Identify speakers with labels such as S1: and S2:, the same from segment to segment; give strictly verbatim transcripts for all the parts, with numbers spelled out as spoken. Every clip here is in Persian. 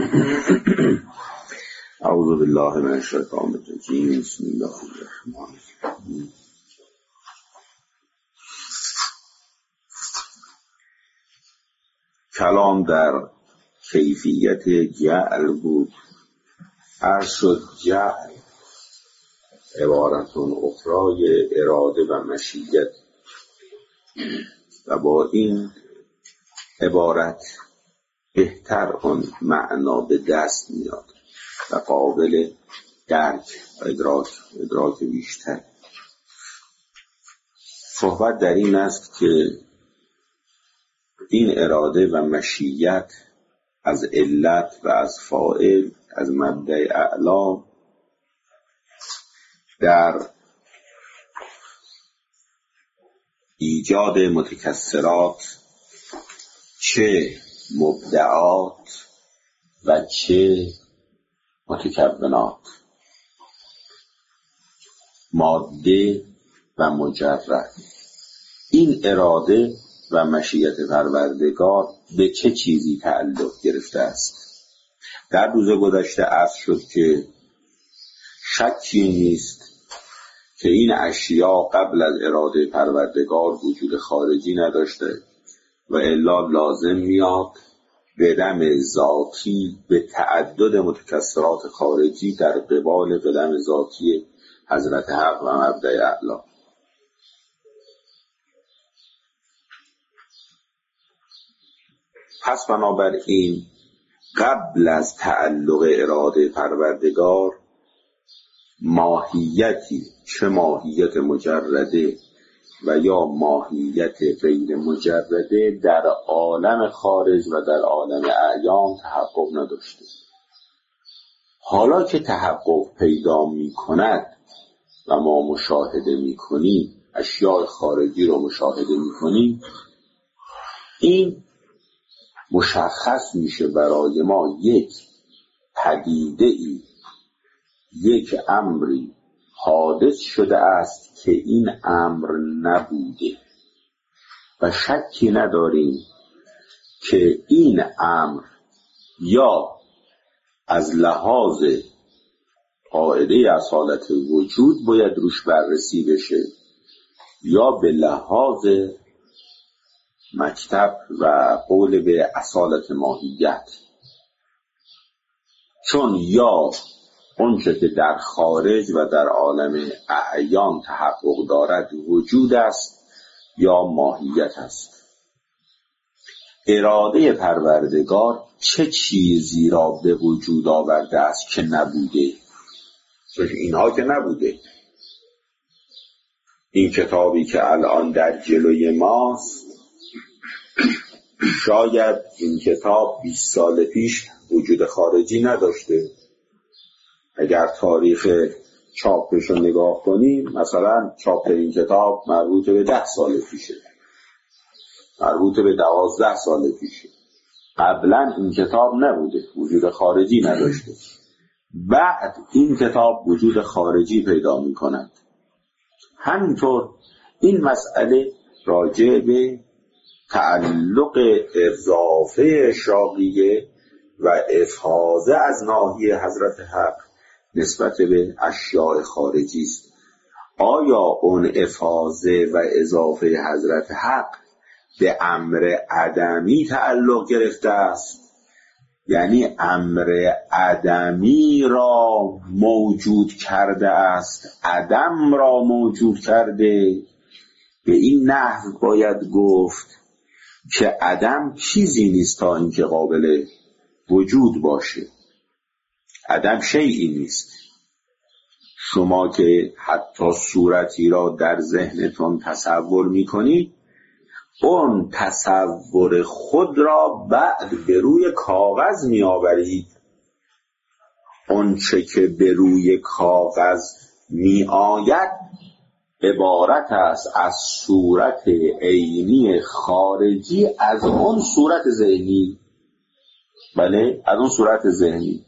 S1: اعوذ بالله من الشیطان الرجیم. بسم الله الرحمن الرحیم. کلام در کیفیت جعل بود. عرض شد جعل عبارتون اخرای اراده و مشیت و با این عبارت بهتر اون معنا به دست میاد و قابل درک و ادراک ادراک بیشتر. صحبت در این است که این اراده و مشیت از علت و از فاعل از مبدأ اعلا در ایجاد متکثرات چه مبدعات و چه متکونات، ماده و مجرد، این اراده و مشیت پروردگار به چه چیزی تعلق گرفته است. در روز گذشته عرض شد که شکی نیست که این اشیا قبل از اراده پروردگار وجود خارجی نداشته و الا لازم میاد به دم ذاتی به تعدد متکثرات خارجی در قبال قدم ذاتی حضرت حق و مبدأ اعلا. پس بنابراین قبل از تعلق اراده پروردگار ماهیتی، چه ماهیت مجرده و یا ماهیت غیر مجرده، در عالم خارج و در عالم اعیان تحقق نداشته. حالا که تحقق پیدا می کند و ما مشاهده می کنیم، اشیاء خارجی رو مشاهده می کنیم، این مشخص میشه برای ما یک پدیده ای، یک امری حادث شده است که این امر نبوده و شکی نداریم که این امر یا از لحاظ قاعده اصالت وجود باید روش بررسی بشه یا به لحاظ مکتب و قول به اصالت ماهیت، چون یا اونچه که در خارج و در عالم اعیان تحقق دارد وجود است یا ماهیت است. اراده پروردگار چه چیزی را به وجود آورده است که نبوده؟ چون اینها که نبوده. این کتابی که الان در جلوی ماست، شاید این کتاب بیست سال پیش وجود خارجی نداشته. اگر تاریخ چاپش رو نگاه کنیم، مثلا چاپ این کتاب مربوط به ده سال پیشه، مربوط به دوازده سال پیشه. قبلا این کتاب نبوده، وجود خارجی نداشته. بعد این کتاب وجود خارجی پیدا می کند. همینطور این مسئله راجع به تعلق اضافه اشراقیه و افاضه از ناحیه حضرت حق نسبت به اشیاء خارجی است. آیا اون افاضه و اضافه حضرت حق به امر عدمی تعلق گرفته است؟ یعنی امر عدمی را موجود کرده است، عدم را موجود کرده. به این نحو باید گفت که عدم چیزی نیست تا اینکه قابل وجود باشه. عدم شیئی نیست. شما که حتی صورتی را در ذهنتون تصور میکنید، اون تصور خود را بعد به روی کاغذ میآورید. اون چه که به روی کاغذ میآید عبارت است از صورت عینی خارجی از اون صورت ذهنی. بله، از اون صورت ذهنی.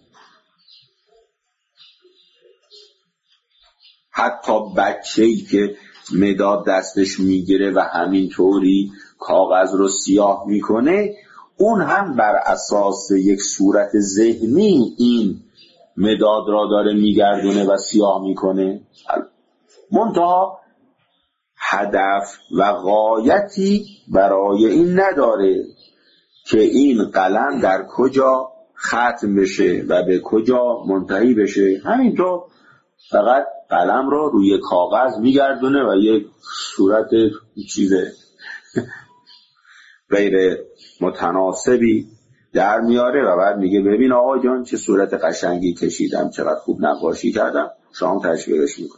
S1: حتی بچه‌ای که مداد دستش میگیره و همینطوری کاغذ رو سیاه میکنه، اون هم بر اساس یک صورت ذهنی این مداد را داره میگردونه و سیاه میکنه، منتها هدف و غایتی برای این نداره که این قلم در کجا ختم بشه و به کجا منتهی بشه. همینطور فقط قلم را روی کاغذ میگردونه و یک صورت چیز غیر متناسبی در میاره و بعد میگه ببین آقا جان چه صورت قشنگی کشیدم، چقدر خوب نقاشی کردم، شما تشویقش میکنه.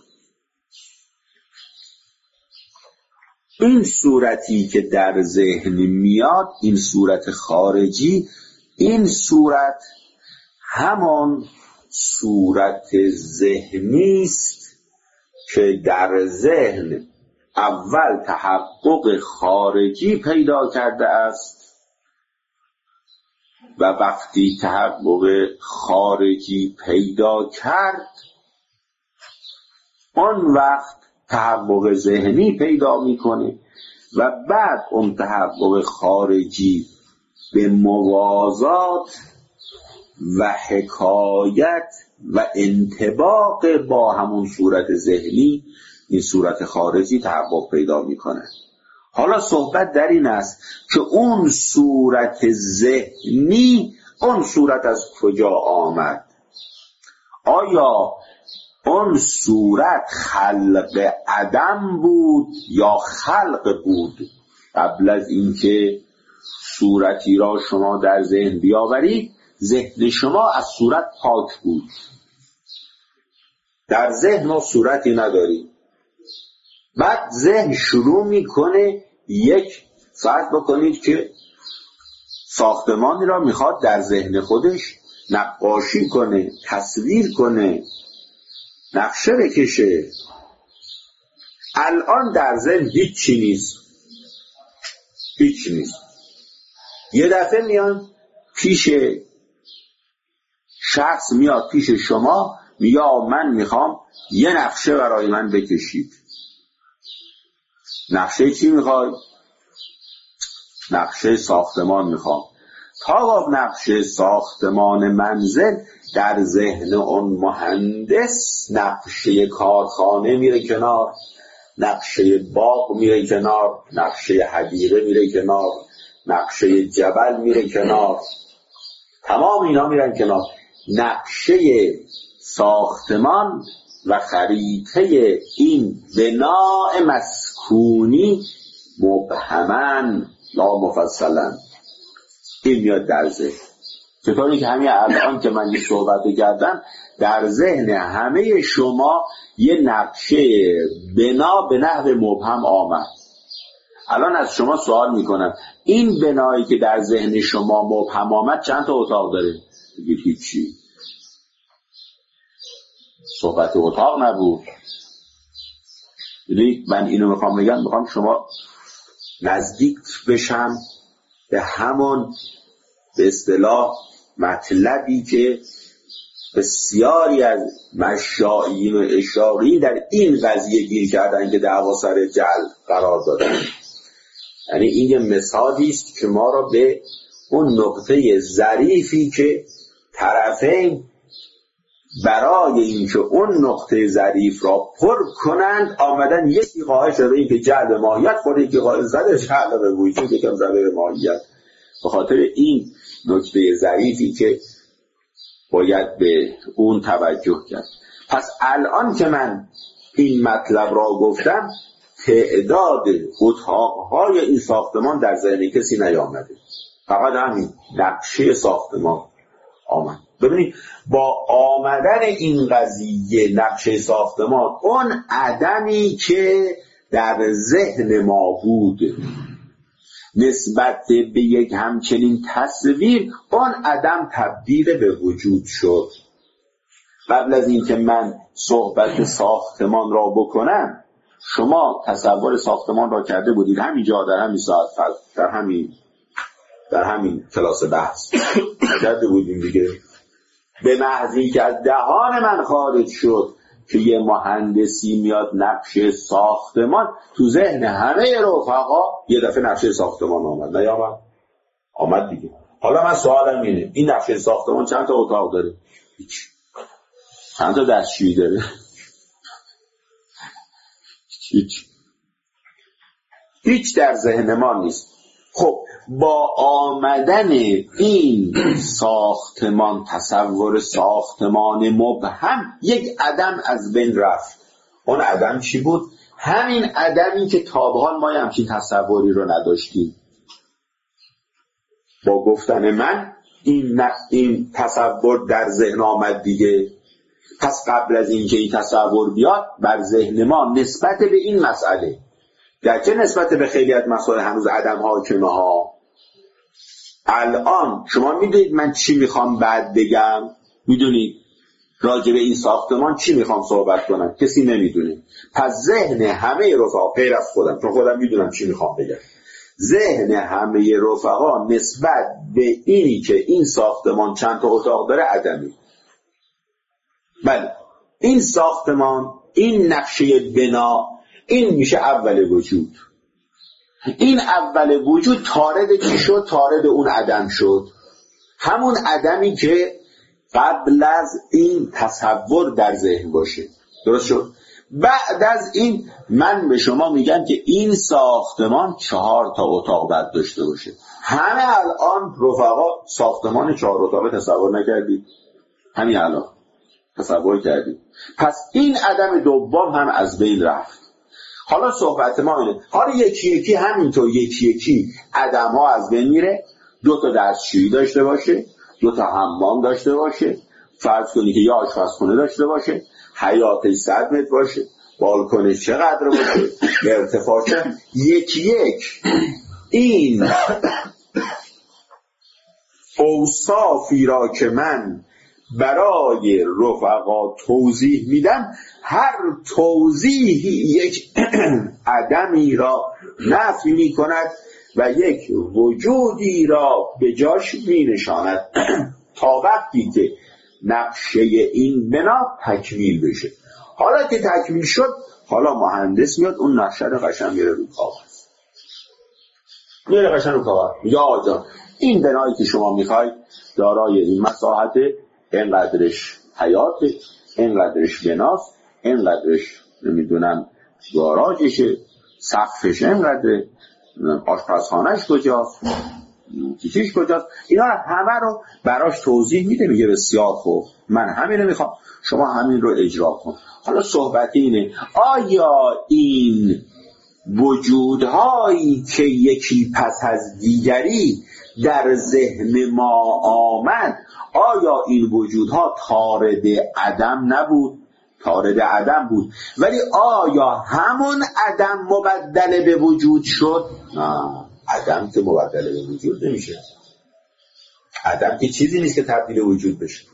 S1: این صورتی که در ذهن میاد، این صورت خارجی، این صورت همان صورت ذهنی است که در ذهن اول تحقق خارجی پیدا کرده است و وقتی تحقق خارجی پیدا کرد آن وقت تحقق ذهنی پیدا میکنه و بعد اون تحقق خارجی به موازات و حکایت و انطباق با همون صورت ذهنی این صورت خارجی تحقق پیدا میکنه. حالا صحبت در این است که اون صورت ذهنی، اون صورت از کجا آمد؟ آیا اون صورت خلق عدم بود یا خلق بود؟ قبل از اینکه صورتی را شما در ذهن بیاورید، ذهن شما از صورت پاک بود. در ذهن ما صورتی نداریم. بعد ذهن شروع میکنه یک فرض بکنید که ساختمانی را میخواد در ذهن خودش نقاشی کنه، تصویر کنه، نقشه بکشه. الان در ذهن هیچی نیست، هیچ نیست. یه دفعه میان پیش شخص، میاد پیش شما میگه من میخوام یه نقشه برای من بکشید. نقشه چی میخوای؟ نقشه ساختمان میخوام. تا با نقشه ساختمان منزل در ذهن اون مهندس نقشه کارخانه میره کنار، نقشه باغ میره کنار، نقشه حدیقه میره کنار، نقشه جبل میره کنار، تمام اینا میرن کنار. نقشه ساختمان و خریطه این بناء مسکونی مبهمن لا مفصلا این میاد در ذهن. چطوری که همین الان که من یه صحبت کردم در ذهن همه شما یه نقشه بنا به نحو مبهم آمد. الان از شما سوال میکنم این بنایی که در ذهن شما مبهم آمد چند تا اتاق داره؟ بگید هیچی. صحبت اتاق نبود. یعنی من اینو میخوام بگم، میخوام شما نزدیک بشم به همون به اصطلاح مطلبی که بسیاری از مشایخ و اشاعی در این قضیه گیر کردن که دعوا سر جعل قرار دادن. یعنی این یه مثالی است که ما را به اون نقطه ظریفی که طرفین برای اینکه اون نقطه ظریف را پر کنند آمدن یکی قائل شده این که جعل ماهیت خود یکی قائل زده جعل به وجود یکم زده به ماهیت. به خاطر این نقطه ظریفی که باید به اون توجه کرد. پس الان که من این مطلب را گفتم تعداد اتاقهای این ساختمان در ذهن کسی نیامده، فقط همین نقشه ساختمان آمد. ببینید با آمدن این قضیه نقشه ساختمان اون عدمی که در ذهن ما بود نسبت به یک همچنین تصویر اون عدم تبدیل به وجود شد. قبل از این که من صحبت ساختمان را بکنم شما تصور ساختمان را کرده بودید همینجا در همین ساعت در همین در همین کلاس بحث کرده بودیم دیگه. به محضی که از دهان من خارج شد که یه مهندسی میاد نقشه ساختمان، تو ذهن همه رفقا یه دفعه نقشه ساختمان آمد. نیامد؟ آمد دیگه. حالا من سوالم اینه، این نقشه ساختمان چند تا اتاق داره؟ هیچ. چند تا دستشویی داره؟ هیچ. هیچ در ذهن ما نیست. خب با آمدن این ساختمان، تصور ساختمان مبهم، یک عدم از بین رفت. اون عدم چی بود؟ همین عدمی که تا به حال ما همچین تصوری رو نداشتیم. با گفتن من این, این تصور در ذهن آمد دیگه. پس قبل از اینکه این تصور بیاد بر ذهن ما نسبت به این مسئله، گرچه نسبت به خیلی از مسائل هنوز عدم حاکمه ها، الان شما میدونید من چی میخوام بعد بگم؟ میدونید راجع به این ساختمان چی میخوام صحبت کنم؟ کسی نمیدونه. پس ذهن همه رفقا غیر از خودم، چون خودم میدونم چی میخوام بگم، ذهن همه رفقا نسبت به اینی که این ساختمان چند تا اتاق داره عدمی. بله این ساختمان، این نقشه بنا، این میشه اول وجود. این اول وجود طارد چی شد؟ طارد اون عدم شد. همون عدمی که قبل از این تصور در ذهن باشه. درست شد؟ بعد از این من به شما میگم که این ساختمان چهار تا اتاق باید داشته باشه. همه الان رفقا ساختمان چهار اتاقه تصور نکردید؟ همین الان تصور کردید. پس این عدم دوم هم از بین رفت. حالا صحبت ما اینه، حالا یکی یکی همینطور یکی یکی عدم ها از بین میره. دو تا دستشویی داشته باشه، دو تا حمام داشته باشه، فرض کنی که یا آشپزخونه داشته باشه، حیاتش صد متر باشه، بالکنش چقدر باشه، ارتفاعش یکی یک. این اوصافی را که من برای رفقا توضیح میدم، هر توضیحی یک عدمی را نفی می کند و یک وجودی را به جاش می نشاند تا وقتی که نقشه این بنا تکمیل بشه. حالا که تکمیل شد، حالا مهندس میاد اون نقشه رو قشنگ میره رو کاغذ، میره قشنگ رو کاغذ، میگه آقا جان این بنایی که شما میخواید دارای این مساحت، اینقدرش حیاته، اینقدرش بناست، اینقدرش نمیدونم گاراژشه، سقفش اینقدره، آشپزخانه‌اش کجاست، کیچیش کجاست، اینا همه رو براش توضیح میده. میگه بسیار خوب، من همین رو میخوام، شما همین رو اجرا کن. حالا صحبت اینه، آیا این وجودهایی که یکی پس از دیگری در ذهن ما آمد، آیا این وجودها طارد عدم نبود؟ طارد عدم بود، ولی آیا همون عدم مبدل به وجود شد؟ نه، عدم که مبدل به وجود نمیشه. عدم که چیزی نیست که تبدیل وجود بشه.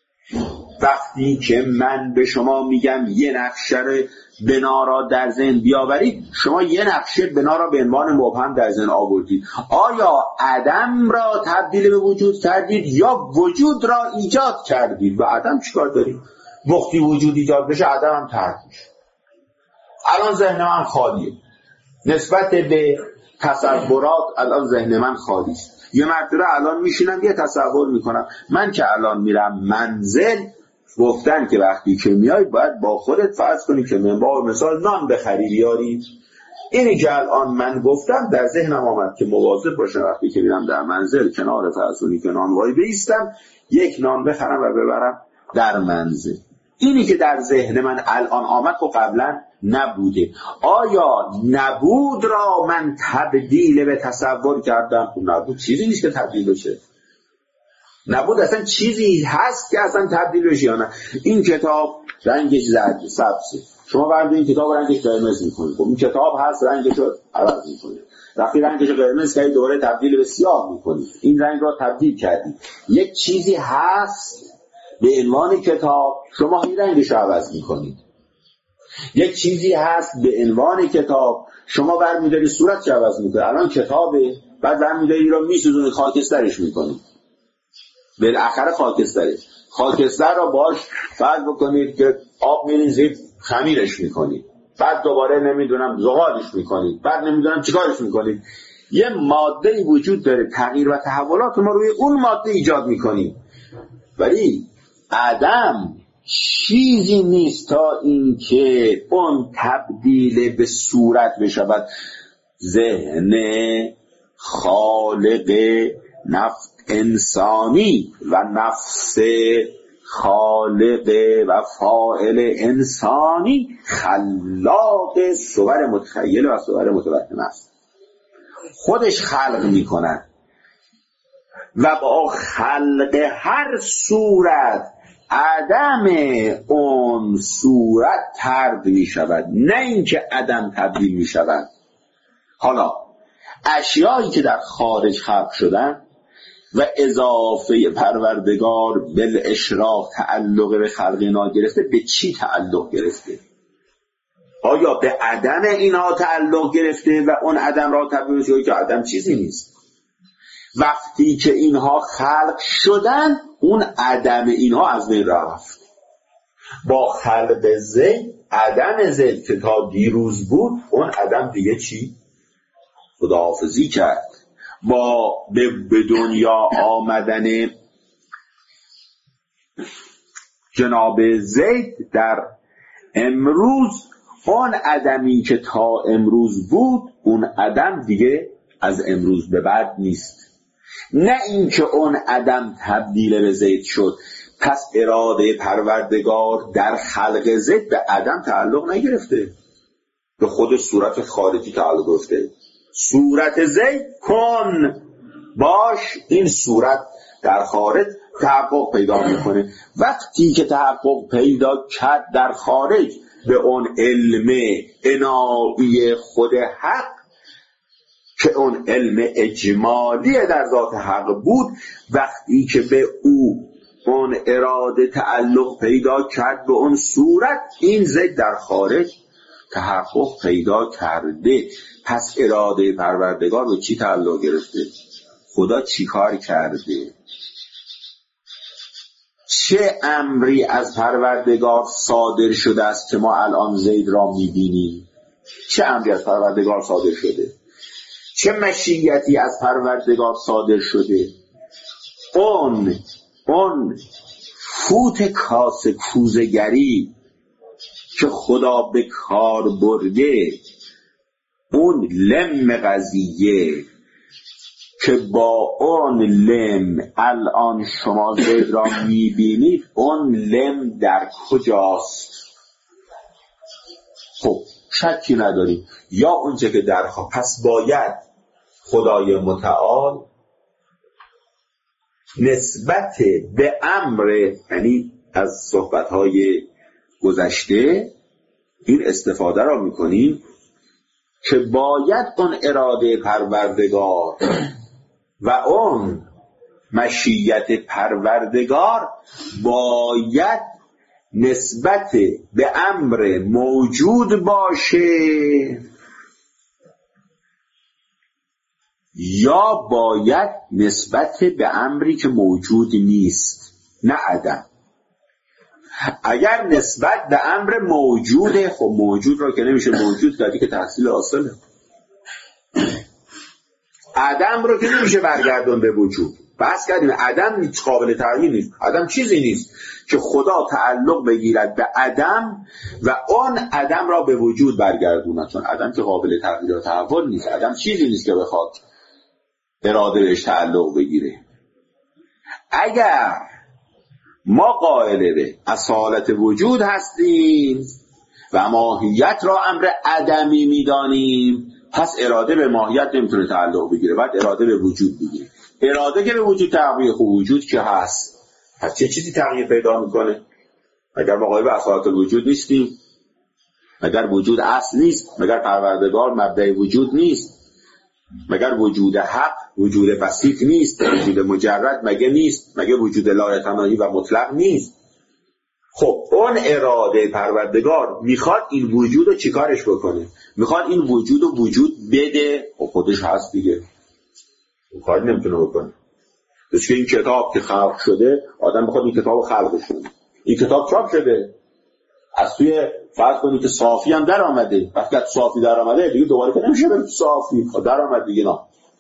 S1: وقتی که من به شما میگم یه نقشه بنا را در ذهن بیاورید، شما یه نقشه بنا را به عنوان مبهم در ذهن آوردید. آیا عدم را تبدیل به وجود کردید یا وجود را ایجاد کردید؟ و عدم چیکار دارید؟ وقتی وجود ایجاد بشه عدم هم ترک میشه. الان ذهن من خالیه، نسبت به تصورات الان ذهن من خالی است. یه مرتبه الان میشینم یه تصور میکنم، من که الان میرم منزل، گفتن که وقتی که میای باید با خودت فرض کنی که منبع مثال نان بخری بیاری. اینی که الان من گفتم در ذهنم آمد که مواظب باشم وقتی که میرم در منزل کنار فرض کنی که نانوایی بیستم، یک نان بخرم و ببرم در منزل. اینی که در ذهن من الان آمد خب قبلا نبوده. آیا نبود را من تبدیل به تصور کردم؟ خب نبود چیزی نیست که تبدیل بشه. نبود اصلا چیزی هست که اصلا تبدیل بشه یا نه؟ این کتاب رنگش زرد سبزه، شما برد این کتاب رنگش قرمز میکنید، خب این کتاب هست رنگش رو عوض میکنید. وقتی رنگش قرمز کردید دوباره تبدیل به سیاه میکنید، این رنگ را تبدیل کردید. یک چیزی هست به عنوان کتاب، شما این رنگش رو عوض میکنید. یک چیزی هست به عنوان کتاب، شما برمی‌دارید صورتش عوض میکنید. الان کتابه، بعد برمی‌دارید رو میسوزونید، خاکسترش میکنید. بالاخره خاکستره خاکستر را باش فرض بکنید که آب میریزید خمیرش میکنید، بعد دوباره نمیدونم زغالش میکنید، بعد نمیدونم چیکارش میکنید. یه ماده وجود داره، تغییر و تحولات ما روی اون ماده ایجاد میکنیم، ولی عدم چیزی نیست تا اینکه اون تبدیل به صورت بشود. ذهن خالق نفس انسانی و نفس خالق و فاعل انسانی خلاق صور متخیل و صور متوهم است. خودش خلق میکند و با خلق هر صورت عدم اون صورت طرد می شود، نه اینکه عدم تبدیل می شود. حالا اشیایی که در خارج خلق شدن و اضافه پروردگار بالاشراق تعلق به خلق اینا گرفته، به چی تعلق گرفته؟ آیا به عدم اینها تعلق گرفته و اون عدم را تبدیل شده که عدم چیزی نیست؟ وقتی که اینها خلق شدن اون عدم اینها از بین رفت. با خلق زید عدم زید که تا دیروز بود، اون عدم دیگه چی؟ خداحافظی کرد. با به دنیا آمدن جناب زید در امروز، اون عدمی که تا امروز بود، اون عدم دیگه از امروز به بعد نیست. نه اینکه اون عدم تبدیل به زید شد. پس اراده پروردگار در خلق زید به عدم تعلق نگرفته، به خود صورت خارجی تعلق گرفته. صورت زید کن باش، این صورت در خارج تحقق پیدا میکنه. وقتی که تحقق پیدا کرد در خارج به اون علم انایی خود حق که اون علم اجمالی در ذات حق بود، وقتی که به او اون اراده تعلق پیدا کرد به اون صورت، این زید در خارج تحقق پیدا کرده. پس اراده پروردگار به چی تعلق گرفته؟ خدا چی کار کرده؟ چه امری از پروردگار صادر شده است که ما الان زید را میبینیم؟ چه امری از پروردگار صادر شده؟ چه مشیتی از پروردگار صادر شده؟ اون اون فوت کاس کوزگری که خدا به کار برده، اون لم قضیه که با اون لم الان شما زید را میبینید، اون لم در کجاست؟ خب شکی نداریم، یا اونچه که در خوا... پس باید خدای متعال نسبت به امر، یعنی از صحبتهای گذشته این استفاده را میکنیم که باید اون اراده پروردگار و اون مشیت پروردگار باید نسبت به امر موجود باشه، یا باید نسبت به امری که موجود نیست، نه عدم. اگر نسبت به امر موجوده، خب موجود را که نمیشه موجود کردی که تحصیل حاصله. عدم رو که نمیشه برگردون به وجود. بحث کردیم عدم قابل تغییر نیست. عدم چیزی نیست که خدا تعلق بگیرد به عدم و اون عدم را به وجود برگردوند، چون عدم که قابل تغییر و تحول نیست. عدم چیزی نیست که بخواد اراده بهش تعلق بگیره. اگر ما قائل به اصالت وجود هستیم و ماهیت را امر عدمی میدانیم، پس اراده به ماهیت نمیتونه تعلق بگیره، بعد اراده به وجود بگیره. اراده که به وجود تغییر، خب وجود که هست، پس چه چیزی تغییر پیدا میکنه؟ اگر ما قائل به اصالت وجود نیستیم، مگر وجود اصل نیست؟ مگر پروردگار مبدأ وجود نیست؟ مگر وجود حق وجود بسیط نیست؟ وجود مجرد مگه نیست؟ مگه وجود لایتناهی و مطلق نیست؟ خب اون اراده پروردگار میخواد این وجود رو چیکارش بکنه؟ میخواد این وجود رو وجود بده. خب خودش هست دیگه، کاری نمیتونه بکنه. دوست که این کتاب که خلق شده، آدم بخواد این کتاب رو خلقش کنه. این کتاب چاپ شده، از توی فرض کنید که صافی هم در آمده. وقتی صافی در آمده دیگه دوباره که نمیشه بریم صافی در آمد دیگه. نه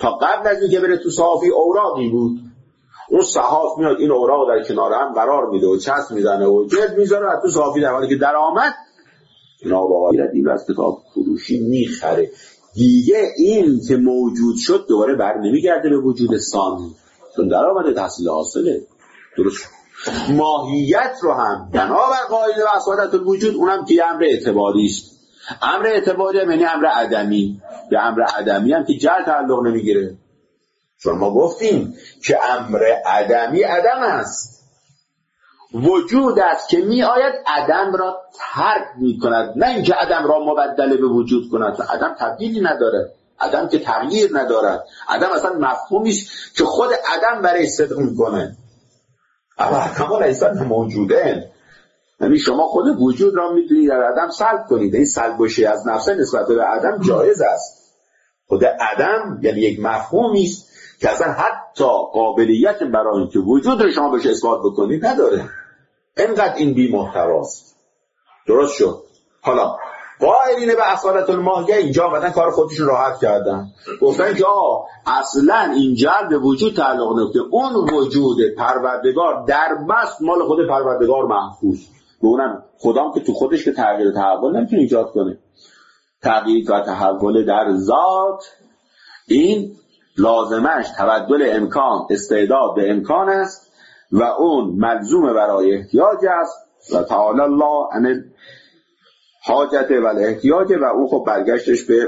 S1: تا قبل از اینکه بره تو صحافی اوراقی بود. اون صحاف میاد این اوراق در کنار هم قرار میده و چسب میزنه و جلد میذاره و تو صحافی در حالی که در آمد جناب آقای این از کتاب فروشی میخره. دیگه این که موجود شد دوباره بر نمیگرده به وجود ثانی، چون در آمده تحصیل حاصله. درست شد. ماهیت رو هم بنابر قاعده و اصالت الوجود اونم که امر اعتباری است. امر اعتباری هم یعنی امر عدمی. به امر عدمی هم که جل تعلق نمیگیره، چون ما گفتیم که امر عدمی عدم است. وجود است که می آید عدم را ترک می کند، نه اینکه عدم را مبدل به وجود کند. عدم تبدیلی نداره، عدم که تغییر ندارد. عدم اصلا مفهومی است که خود عدم برای صدق میکنه. اما عدم لیسن موجوده، یعنی شما خود وجود را میتونید در عدم سلب کنید. این سلبشی از نفس نسبت به عدم جایز است. خود عدم یعنی یک مفهومی است که اصلا حتی قابلیت برای اینکه وجود رو شما بهش اثبات بکنید نداره. اینقدر این بی محتواست. درست شد. حالا قائلین به اصالت الماهیه اینجا آمدن کار خودشون راحت کردن، گفتن که آه اصلا این جلب به وجود تعلق نمیکنه، اون وجود پروردگار در بست مال خود پروردگار محفوظ. به اونم خدام که تو خودش که تغییر تحول نمیتونه ایجاد کنه. تغییر و تحول در ذات این لازمش تبدل امکان استعداد به امکان است و اون ملزوم برای احتیاج است و تعالی الله عن حاجت و احتیاج و اون خب برگشتش به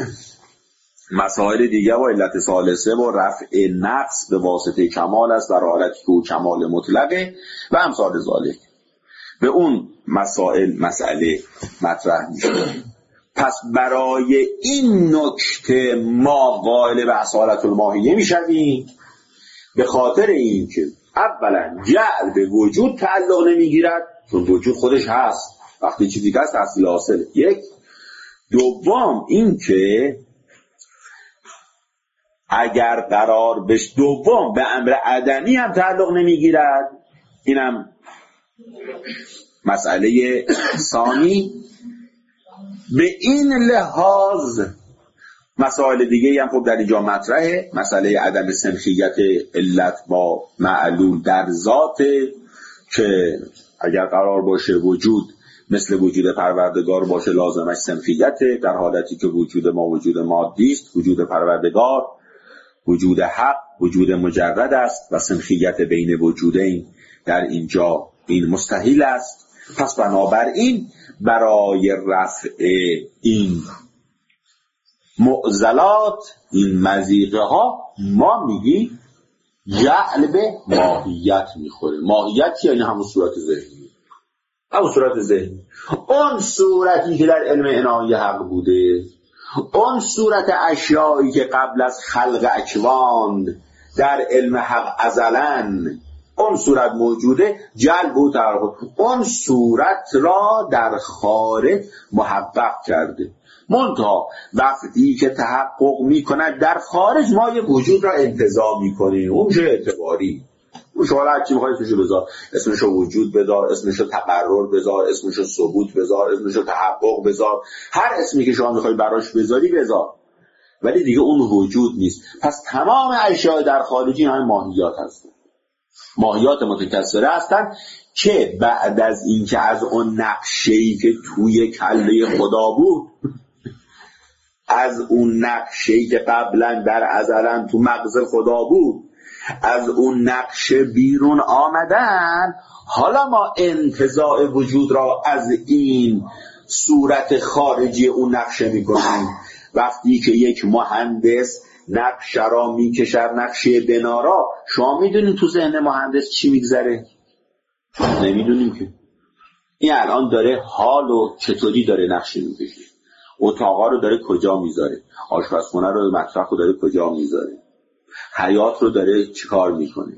S1: مسائل دیگه و علت ثالثه و رفع نقص به واسطه کمال است در حالتی که او کمال مطلقه و امثال ذالک. به اون مسائل مسئله مطرح میشه. پس برای این نکته ما قائل به اصالت الماهیه میشویم، به خاطر اینکه اولا جعل به وجود تعلق نمیگیرد، چون وجود خودش هست، وقتی چیزی که هست تحصیل حاصله. یک. دوم این که اگر قرار بش دوم به امر عدمی هم تعلق نمیگیرد، اینم مسئله ثانی. به این لحاظ مسائل دیگه هم خب در اینجا مطرحه. مسئله عدم سنخیت علت با معلول در ذات، که اگر قرار باشه وجود مثل وجود پروردگار باشه لازمش سنخیته، در حالتی که وجود ما وجود مادی است، وجود پروردگار وجود حق وجود مجرد است و سنخیت بین وجودین در اینجا این مستحیل است. پس بنابراین برای رفع این معضلات این مضیقه ها ما میگیم جعل به ماهیت میخوره. ماهیت یعنی همون صورت ذهنی، همون صورت ذهنی، اون صورتی که در علم عنایه حق بوده، اون صورت اشیایی که قبل از خلق اکوان در علم حق ازلن اون صورت موجوده، جلب و تعرف اون صورت را در خارج محقق کرده. منتها وقتی که تحقق میکند در خارج ما یه وجود را انتزاع میکنیم، اون چه اعتباری، اون شما هر چی میخوای اسمشو بذار، اسمشو وجود بذار، اسمشو تقرر بذار، اسمشو ثبوت بذار، اسمشو تحقق بذار، هر اسمی که شما میخوای براش بذاری بذار، ولی دیگه اون وجود نیست. پس تمام اشیاء در خارجی همه ماهیات هستن، ماهیات متکثره هستن که بعد از این که از اون نقشه‌ای که توی کله خدا بود، از اون نقشه‌ای که قبلا در ازلن تو مغز خدا بود، از اون نقشه بیرون آمدن، حالا ما انتزاع وجود را از این صورت خارجی اون نقشه میکنیم. وقتی که یک مهندس نقشه را میکشد، نقشه بنا را، شما میدونید تو ذهن مهندس چی میگذره؟ نمیدونیم که. این الان داره حال و چطوری داره نقشه میکشه، اتاقا رو داره کجا میذاره، آشپزخونه رو مطبخ رو داره کجا میذاره، حیات رو داره چیکار میکنه،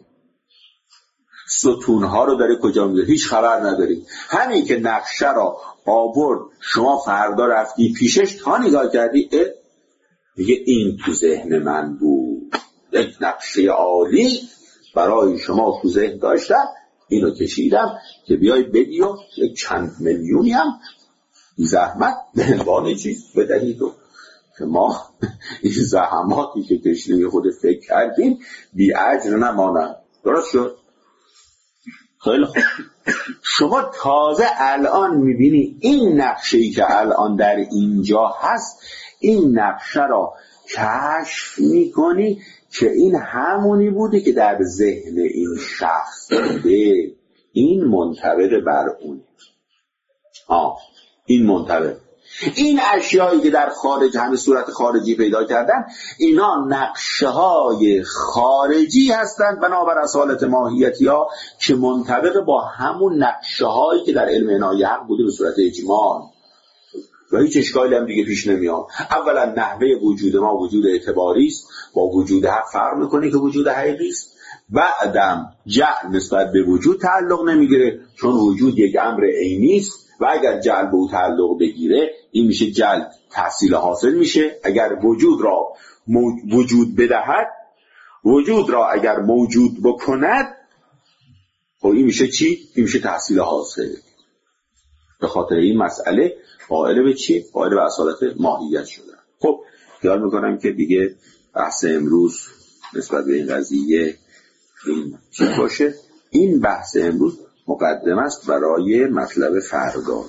S1: ستونها رو داره کجا میذاره، هیچ خبر نداری. همین که نقشه را آورد، شما فردا رفتی پیشش تا نگاه کردی، دیگه این تو ذهن من بود، یک نقشه عالی برای شما تو ذهن داشتم، اینو کشیدم که بیای بدی و یک چند میلیونی هم زحمت به عنوان چیز بدهید و که ما این زحماتی که کشیدیم خود فکر کردیم بی اجر نمانند. درست شد؟ خیلی خوب. شما تازه الان میبینی این نقشه‌ای که الان در اینجا هست، این نقشه را کشف میکنی که این همونی بوده که در ذهن این شخص بوده. این منطبق بر اون. آه این منطبق. این اشیایی که در خارج همه صورت خارجی پیدا کردن، اینا نقشه های خارجی هستند بنابر اصالت ماهیتی ها که منطبق با همون نقشه هایی که در علم عنایه حق بوده به صورت اجمال و هیچ اشکالی هم دیگه پیش نمیاد. اولا نحوه وجود ما وجود اعتباری است، با وجود حق فرق میکنه که وجود حقیقی است. بعدم جعل نسبت به وجود تعلق نمیگیره چون وجود یک امر عینی است و اگر جعل به او تعلق بگیره این میشه جعل تحصیل حاصل میشه. اگر وجود را وجود بدهد، وجود را اگر موجود بکند، خب این میشه چی؟ این میشه تحصیل حاصل. به خاطر این مسئله قائل به چی؟ قائل به اصالت ماهیت شدن. خب خیال میکنم که دیگه بحث امروز نسبت به این قضیه این چی باشه. این بحث امروز مقدمه است برای مطلب فردا.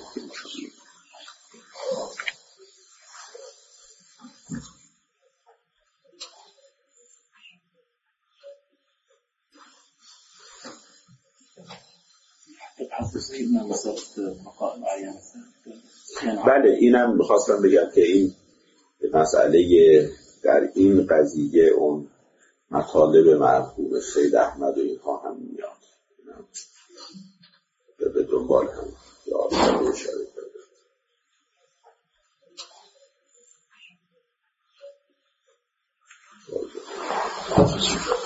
S1: بله اینم میخواستم بگم که این مسئله در این قضیه اون مطالب مرحوم سید احمد و اینها هم میاد به دنبال هم یاد بشه.